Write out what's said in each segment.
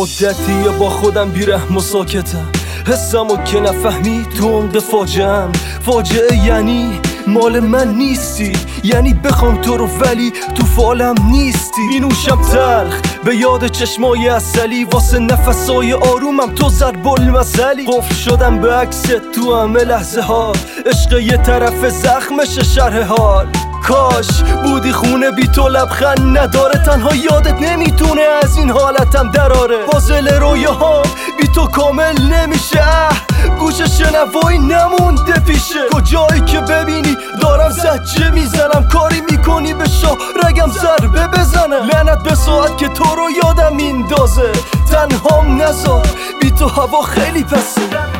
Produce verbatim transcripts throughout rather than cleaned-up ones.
مدتیه با خودم بیرحم و ساکتم، حسمو که نفهمی تو عمق فاجعه‌ام. فاجعه یعنی مال من نیستی، یعنی بخوام تو رو ولی تو فالم نیستی. مینوشم تلخ به یاد چشمای اصلی، واسه نفسای آرومم تو ضرب المثلی. قفل شدم به عکس تو همه لحظه ها، عشق یه طرف زخمش شرح حال. کاش بودی خونه بی تو لبخند نداره، تنها یادت نمیتونه از این حالتم دراره. پازل رویاها بی تو کامل نمیشه، گوش شنوایی نمونده پیشه. کجایی که ببینی دارم زجه میزنم، کاری میکنی به شاه رگم ضربه بزنه. لعنت به ساعت که تو رو یادم میندازه، تنهام نذار بی تو هوا خیلی پسه.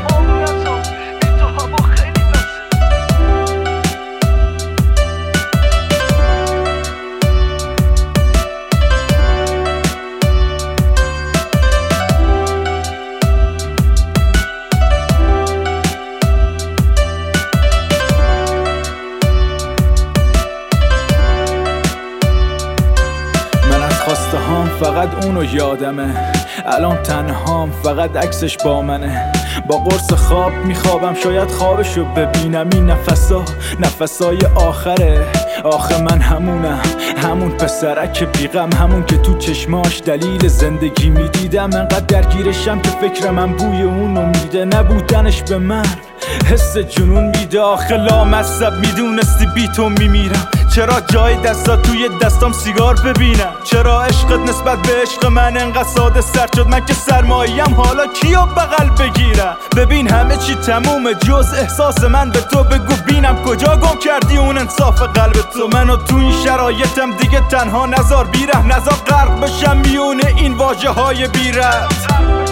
خواسته هام فقط اونو یادمه، الان تنهام فقط عکسش با منه. با قرص خواب میخوابم شاید خوابشو ببینم. این نفسا نفسای آخره، آخه من همونم، همون پسرک بیغم، همون که تو چشماش دلیل زندگی میدیدم. انقدر درگیرشم که فکر من بوی اونو میده، نبودنش به من حس جنون میده. آخه لامصب میدونستی بی تو میمیرم، چرا جای دستا توی دستام سیگار ببینم؟ چرا عشقت نسبت به عشق من انقدر ساده سر شد؟ من که سرماییم حالا کیو بغل بگیرم؟ ببین همه چی تمومه جز احساس من به تو. بگو بینم کجا گم کردی اون انصاف قلب تو؟ منو تو این شرایطم دیگه تنها نزار، بیره نزار غرق بشم میونه این واژه های بی‌ربط.